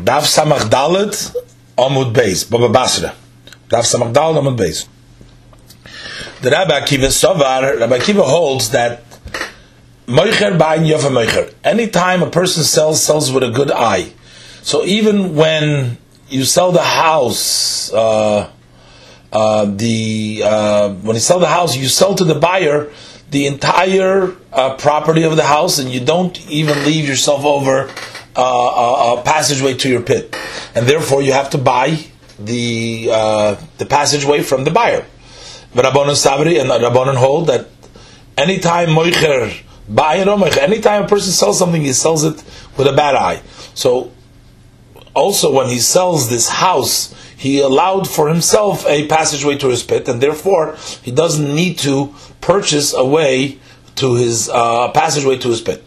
Daf Samach Dalet Amud Beis, Baba Basra. Daf Samach Dalet Amud Beis. The Rabbi Akiva Sovar, Rabbi Akiva holds that Moicher Ba'in Yofa Moicher. Anytime a person sells with a good eye. So even when you sell the house, when you sell the house, you sell to the buyer the entire property of the house, and you don't even leave yourself over a passageway to your pit, and therefore you have to buy the passageway from the buyer. But Rabbanon Sabri and Rabbanon hold that anytime moicher buy anytime a person sells something, he sells it with a bad eye. So also when he sells this house, he allowed for himself a passageway to his pit, and therefore he doesn't need to purchase a way to his passageway to his pit.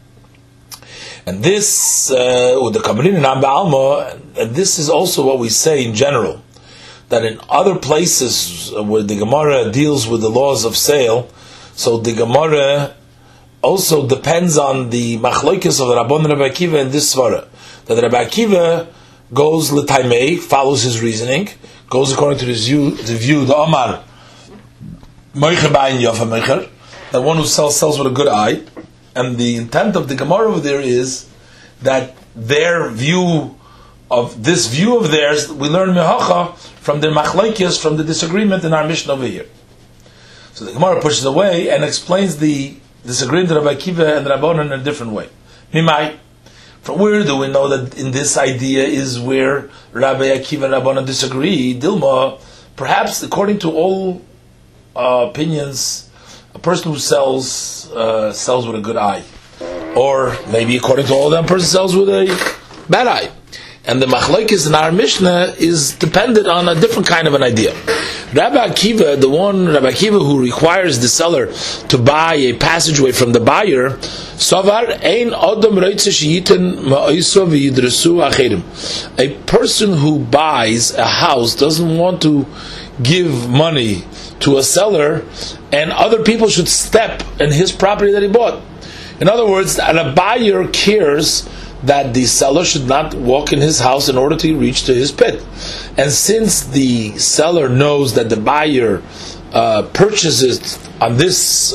And this, with the Kabbalin and Amba Alma, and this is also what we say in general, that in other places where the Gemara deals with the laws of sale, so the Gemara also depends on the machlokes of the Rabban and Rabbi Akiva in this svara. That Rabbi Akiva goes l'taimei, follows his reasoning, goes according to the view, the Omar, moicher ba'in yofa moicher, that one who sells with a good eye. And the intent of the Gemara over there is that their view of theirs, we learn mehacha from their machlokes, from the disagreement in our mission over here. So the Gemara pushes away and explains the disagreement of Rabbi Akiva and Rabbanon in a different way. Mimai, from where do we know that in this idea is where Rabbi Akiva and Rabbanon disagree? Dilma, perhaps according to all opinions, a person who sells with a good eye, or maybe according to all of them, a person sells with a bad eye. And the machlokes in our Mishnah is dependent on a different kind of an idea. Rabbi Akiva, Rabbi Akiva who requires the seller to buy a passageway from the buyer, Savar ein adam reitze sheyiten ma'isa v'yidresu acherim. A person who buys a house doesn't want to give money to a seller, and other people should step in his property that he bought. In other words, a buyer cares that the seller should not walk in his house in order to reach to his pit. And since the seller knows that the buyer purchases on this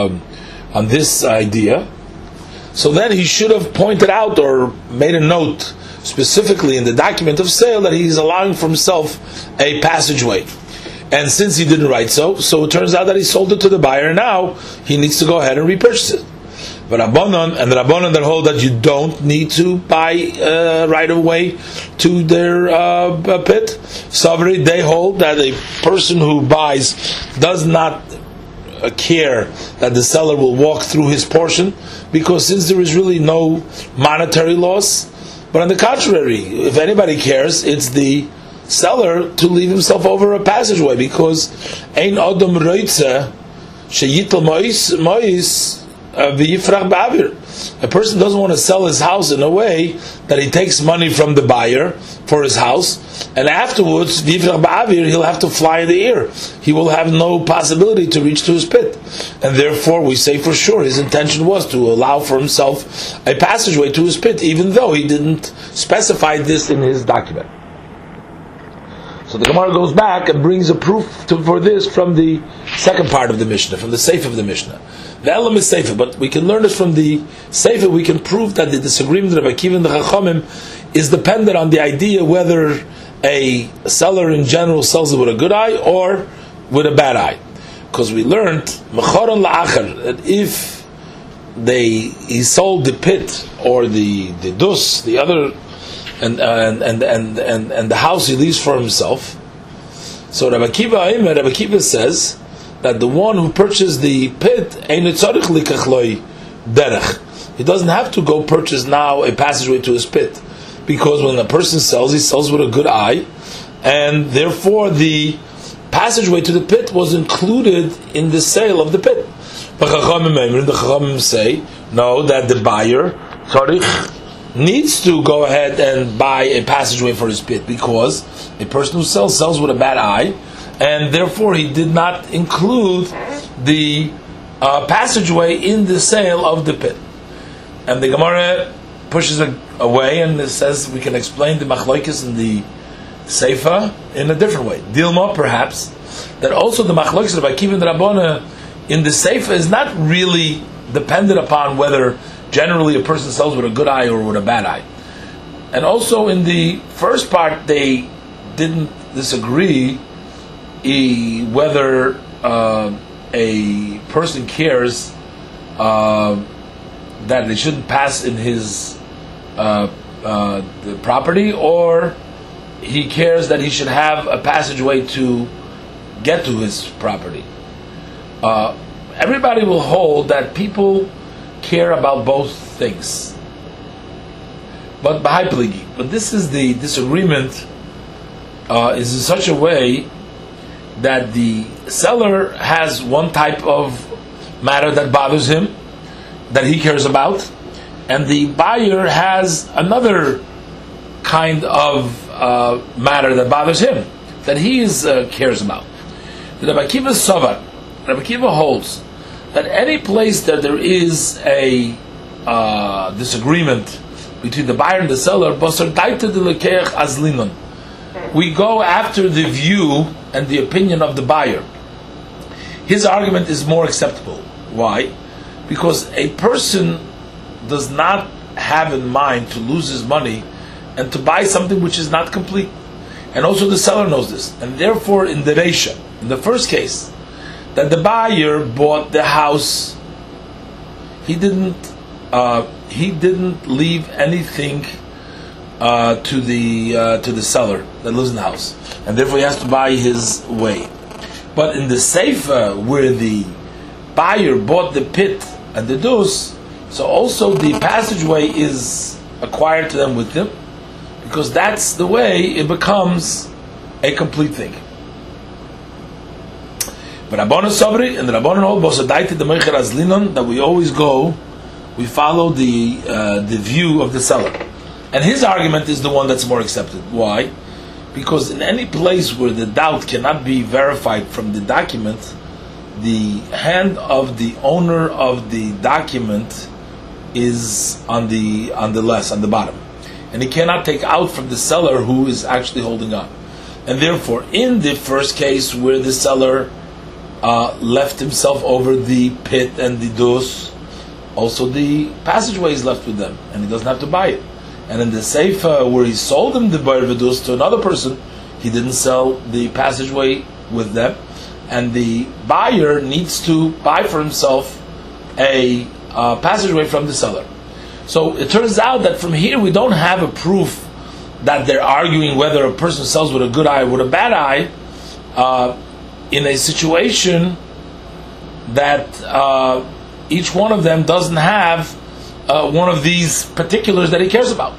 idea, so then he should have pointed out or made a note specifically in the document of sale that he's allowing for himself a passageway. And since he didn't write so it turns out that he sold it to the buyer, and now he needs to go ahead and repurchase it. But Rabbanon that hold that you don't need to buy right away to their pit, Savri, they hold that a person who buys does not care that the seller will walk through his portion, because since there is really no monetary loss, but on the contrary, if anybody cares, it's the seller to leave himself over a passageway, because ein adam reitze sheyitel mois v'yifrach ba'avir. A person doesn't want to sell his house in a way that he takes money from the buyer for his house, and afterwards v'yifrach ba'avir, he'll have to fly in the air. He will have no possibility to reach to his pit, and therefore we say for sure his intention was to allow for himself a passageway to his pit, even though he didn't specify this in his document. So the Gemara goes back and brings a proof for this from the second part of the Mishnah, from the Sefer of the Mishnah. The element is Sefer, but we can learn it from the Sefer. We can prove that the disagreement of Rabbi Akiva and the Chachamim is dependent on the idea whether a seller in general sells it with a good eye or with a bad eye. Because we learned Mechoron la'achar, that if he sold the pit or the dus, the other, and the house he leaves for himself. So Rabbi Akiva says that the one who purchased the pit, he doesn't have to go purchase now a passageway to his pit, because when a person sells, he sells with a good eye, and therefore the passageway to the pit was included in the sale of the pit. But the Chachamim say no, that the buyer needs to go ahead and buy a passageway for his pit, because a person who sells with a bad eye, and therefore he did not include the passageway in the sale of the pit. And the Gemara pushes way, and it says we can explain the machlokes in the Seifa in a different way. Dilma, perhaps, that also the machlokes of Akiva and Rabbana in the Seifa is not really dependent upon whether generally a person sells with a good eye or with a bad eye. And also in the first part, they didn't disagree whether a person cares that they shouldn't pass in his the property, or he cares that he should have a passageway to get to his property. Everybody will hold that people care about both things. But this is the disagreement is in such a way that the seller has one type of matter that bothers him, that he cares about, and the buyer has another kind of matter that bothers him, that he cares about. The Rabbi Akiva Sovar, Rabbi Akiva holds that any place that there is a disagreement between the buyer and the seller, we go after the view and the opinion of the buyer. His argument is more acceptable. Why? Because a person does not have in mind to lose his money and to buy something which is not complete. And also the seller knows this. And therefore in the Reisha, in the first case, that the buyer bought the house, he didn't leave anything to the seller that lives in the house, and therefore he has to buy his way. But in the Seifa, where the buyer bought the pit and the dus, so also the passageway is acquired to them with them, because that's the way it becomes a complete thing. But Rabbanan Sabri and the Rabbanan hold Bosadaiti the Meicher Azlinon, that we always go, we follow the view of the seller, and his argument is the one that's more accepted. Why? Because in any place where the doubt cannot be verified from the document, the hand of the owner of the document is on the bottom, and he cannot take out from the seller who is actually holding on. And therefore, in the first case where the seller left himself over the pit and the dus, also the passageway is left with them, and he doesn't have to buy it. And in the Seifa, where he sold him the bar vidus to another person, he didn't sell the passageway with them, and the buyer needs to buy for himself a passageway from the seller. So it turns out that from here we don't have a proof that they're arguing whether a person sells with a good eye or with a bad eye, in a situation that each one of them doesn't have one of these particulars that he cares about.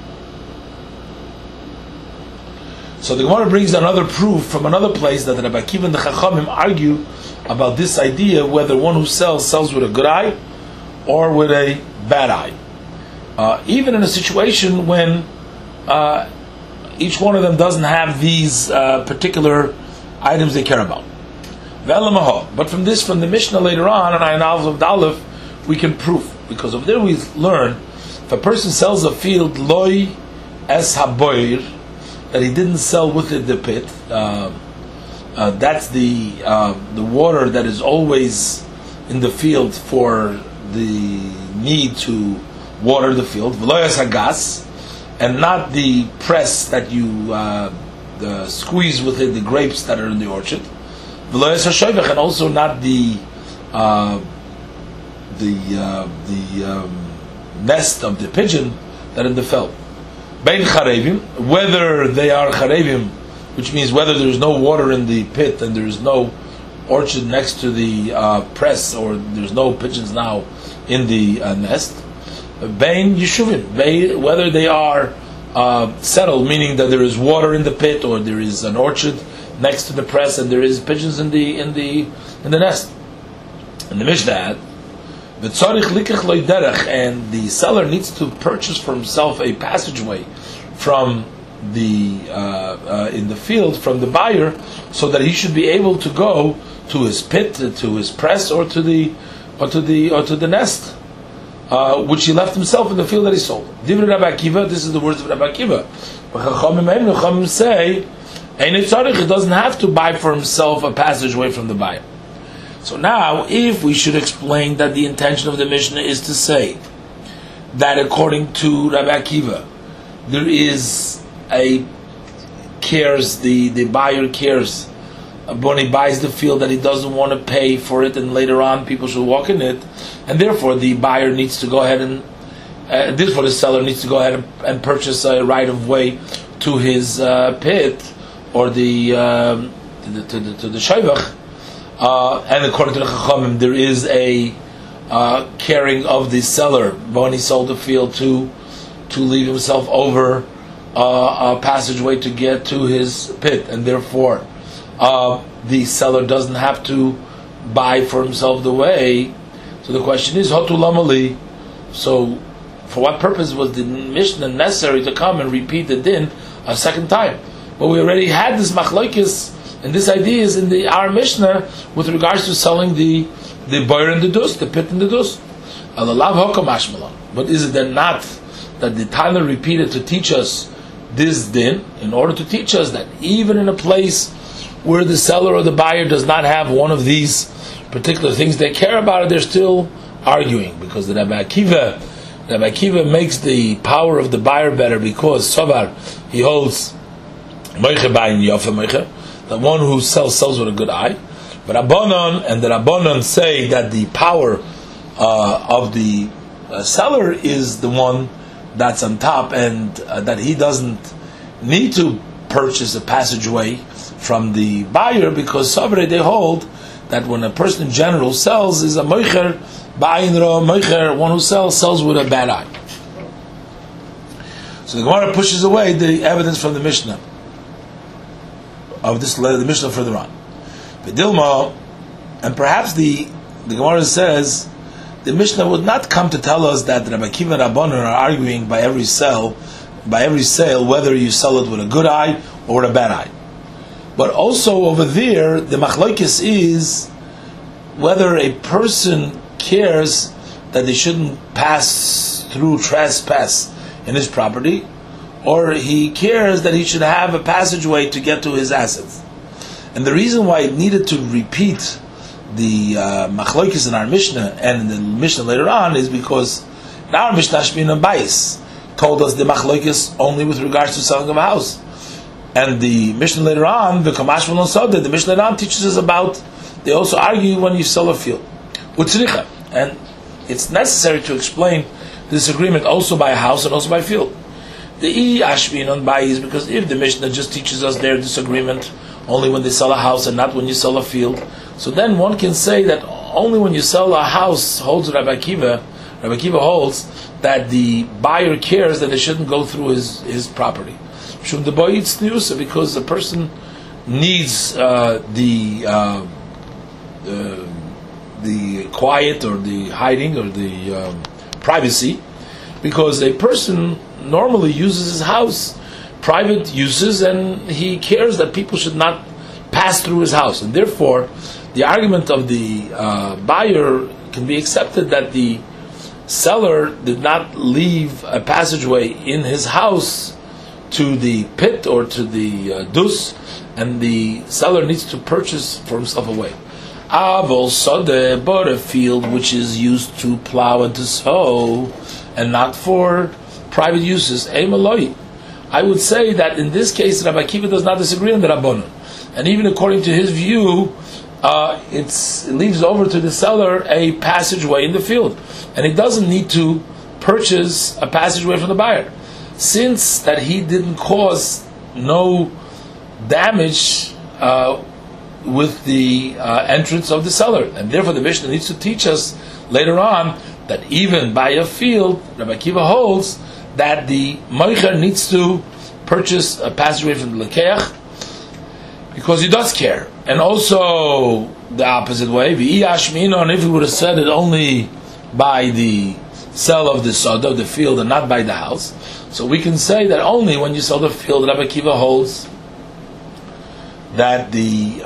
So the Gemara brings another proof from another place that the Rabbi Akiva and the Chachamim argue about this idea whether one who sells with a good eye or with a bad eye. Even in a situation when each one of them doesn't have these particular items they care about. But from the Mishnah later on, and Ayin Aleph Dalef, we can prove, because over there we learn if a person sells a field loy es haboir, that he didn't sell with it the pit. That's the water that is always in the field for the need to water the field. V'lo es hagas, and not the press that you squeeze with it the grapes that are in the orchard. V'lo es hashoivech, and also not the nest of the pigeon that in the feld. Bein charevim, whether they are charevim, which means whether there is no water in the pit and there is no orchard next to the press, or there's no pigeons now in the nest. Bein yeshuvim, whether they are settled, meaning that there is water in the pit or there is an orchard next to the press and there is pigeons in the nest. And the Mishnah had, and the seller needs to purchase for himself a passageway from the in the field from the buyer, so that he should be able to go to his pit, to his press, or to the nest. which he left himself in the field that he sold. Divrei Rabbi Akiva, this is the words of Rabbi Akiva. Chachamim say, it doesn't have to buy for himself a passageway from the buyer. So now, if we should explain that the intention of the Mishnah is to say that according to Rabbi Akiva, there is a cares, the buyer cares when he buys the field that he doesn't want to pay for it, and later on people should walk in it, and therefore the buyer needs to go ahead and therefore the seller needs to go ahead and purchase a right of way to his pit or to the shayvach. And according to the Chachamim, there is a caring of the seller when he sold the field to leave himself over a passageway to get to his pit, and therefore the seller doesn't have to buy for himself the way. So the question is, Hotu Lamali. So, for what purpose was the Mishnah necessary to come and repeat the din a second time? But we already had this machlokes, and this idea is in our Mishnah with regards to selling the boyer and the dus, the pit and the dus. But is it then not that the Tana repeated to teach us this din, in order to teach us that even in a place where the seller or the buyer does not have one of these particular things they care about, they're still arguing, because the Rabbi Akiva makes the power of the buyer better, because Sovar, he holds Moiche Bayin Yofa Moiche, the one who sells with a good eye. But the Rabbanon say that the power of the seller is the one that's on top, and that he doesn't need to purchase a passageway from the buyer, because Sovar, they hold that when a person in general sells, is a Moicher Bayin Ra Moicher, one who sells with a bad eye. So the Gemara pushes away the evidence from the Mishnah of this letter, the Mishnah further on. Dilma, and perhaps the Gemara says the Mishnah would not come to tell us that Rabbi Akiva and Rabbanan are arguing by every sale, whether you sell it with a good eye or with a bad eye. But also over there, the machlokes is whether a person cares that they shouldn't trespass in his property, or he cares that he should have a passageway to get to his assets. And the reason why it needed to repeat the machlokes in our Mishnah and in the Mishnah later on is because in our Mishnah Shmina Bais told us the machlokes only with regards to selling of a house. And the Mishnah later on, the Kamash Malon Soda, the Mishnah later on teaches us about, they also argue when you sell a field. Utzricha. And it's necessary to explain this agreement also by a house and also by a field. The Ashbin on Bayis, because if the Mishnah just teaches us their disagreement only when they sell a house and not when you sell a field, so then one can say that only when you sell a house, holds Rabbi Akiva holds that the buyer cares that they shouldn't go through his property. Because the person needs the quiet or the hiding or the privacy, because a person normally uses his house private uses, and he cares that people should not pass through his house, and therefore the argument of the buyer can be accepted that the seller did not leave a passageway in his house to the pit or to the dus, and the seller needs to purchase for himself a way. Avol Sodeh, but a field which is used to plow and to sow, and not for private uses, Eimaloi. I would say that in this case, Rabbi Akiva does not disagree on the Rabbanon, and even according to his view, it leaves over to the seller a passageway in the field, and he doesn't need to purchase a passageway from the buyer, since that he didn't cause no damage with the entrance of the seller, and therefore the Mishnah needs to teach us later on that even by a field, Rabbi Akiva holds that the moicher needs to purchase a passageway from the lekeach because he does care. And also the opposite way, and if he would have said it only by the sale of the soda, of the field, and not by the house, so we can say that only when you sell the field, Rabbi Akiva holds that the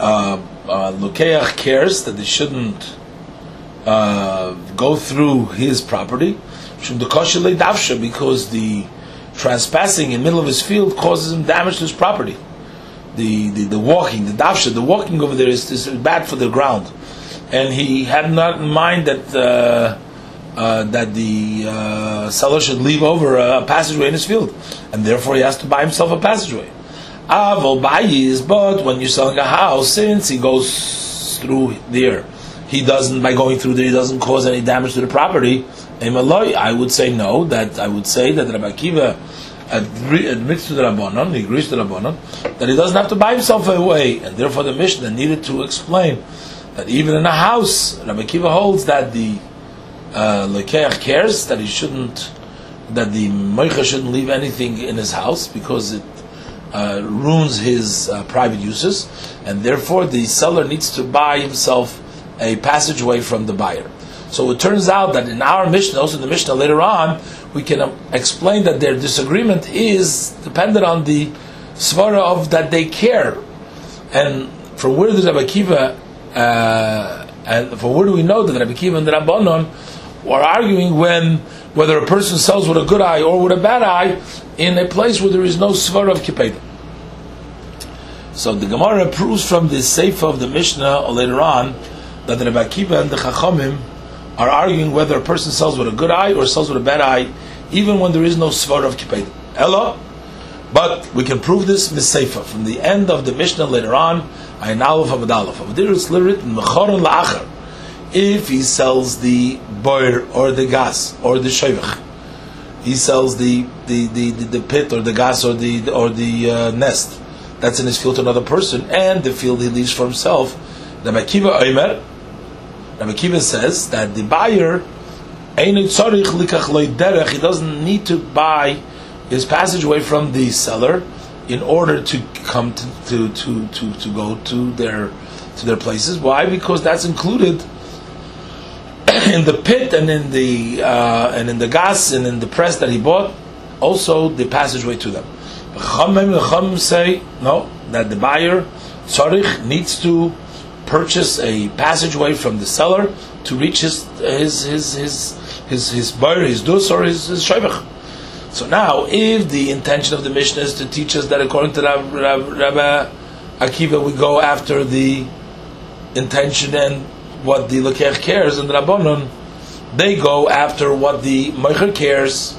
lekeach cares that they shouldn't go through his property, because the trespassing in the middle of his field causes him damage to his property. The walking, the davsha, the walking over there is bad for the ground, and he had not in mind that the seller should leave over a passageway in his field, and therefore he has to buy himself a passageway. But when you're selling a house, since he goes through there, by going through there, he doesn't cause any damage to the property. I would say no. I would say that Rabbi Akiva admits to the Rabbanon, he agrees to the Rabbanon, that he doesn't have to buy himself away, and therefore the Mishnah needed to explain that even in a house, Rabbi Akiva holds that the Lekeach cares that that the Moicha shouldn't leave anything in his house because it ruins his private uses, and therefore the seller needs to buy himself a passageway from the buyer. So it turns out that in our Mishnah, also in the Mishnah later on, we can explain that their disagreement is dependent on the svara of that they care. And from where does Rabbi Akiva, and from where do we know that Rabbi Akiva and the Rabbanon are arguing whether a person sells with a good eye or with a bad eye in a place where there is no svara of kippeda? So the Gemara proves from the Sefer of the Mishnah later on that the Rabbi Akiva and the Chachamim are arguing whether a person sells with a good eye or sells with a bad eye, even when there is no svara of kippeda. Ella, but we can prove this missefer from the end of the Mishnah later on. Ayin Aleph Amud Aleph. Over there it's written mechoron la'achar. If he sells the boir or the gas or the shoivach, he sells the pit or the gas or the nest that's in his field to another person, and the field he leaves for himself. Rabbi Akiva says that the buyer he doesn't need to buy his passageway from the seller in order to come to go to their places. Why? Because that's included in the pit and in the gas and in the press that he bought, also the passageway to them. Chachamim say no, that the buyer tzarich needs to purchase a passageway from the seller to reach his bar, his dus, or his shayvach. So now, if the intention of the Mishnah is to teach us that according to Rabbi Akiva, we go after the intention and what the Lekech cares, and the Rabbanon, they go after what the Meicher cares.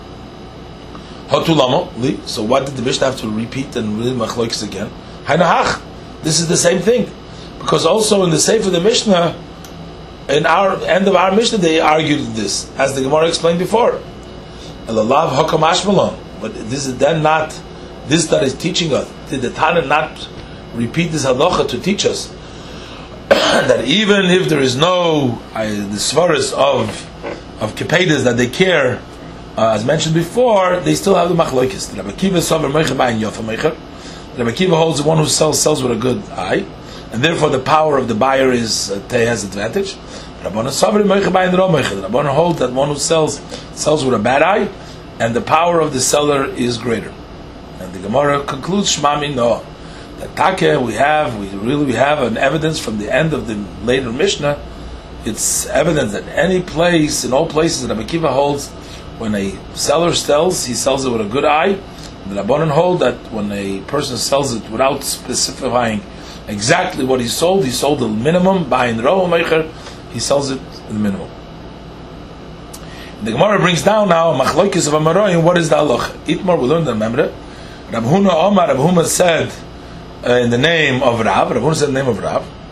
Hatulamo, so what did the Mishnah have to repeat and read Machlokes again? Hainahach, this is the same thing. Because also in the Sefer of the Mishnah, in our end of our Mishnah, they argued this, as the Gemara explained before. Elalav Hakam Ashmalon. But this is then not this that is teaching us. Did the Tana not repeat this halacha to teach us that even if there is no the svaras of kippedas that they care, as mentioned before, they still have the machlokes. Rabbi Akiva sover meicher ba'in yofa meicher. Rabbi Akiva holds the one who sells with a good eye, and therefore the power of the buyer has advantage. Rabbanan sover meicher ba'in ro meicher. Rabbanan hold that one who sells with a bad eye, and the power of the seller is greater. And the Gemara concludes Shmami no. That Take we have an evidence from the end of the later Mishnah. It's evidence that in all places that Rabbi Akiva holds, when a seller sells, he sells it with a good eye. The Rabbanan hold that when a person sells it without specifying exactly what he sold the minimum, ba'in ro meicher, he sells it the minimum. The Gemara brings down now machlokes of Amarayim. What is the halacha? Itmar, we learned the Memre. Rab Huna Omar, Rab Huna said in the name of Rav. Rab Huna said in the name of Rav.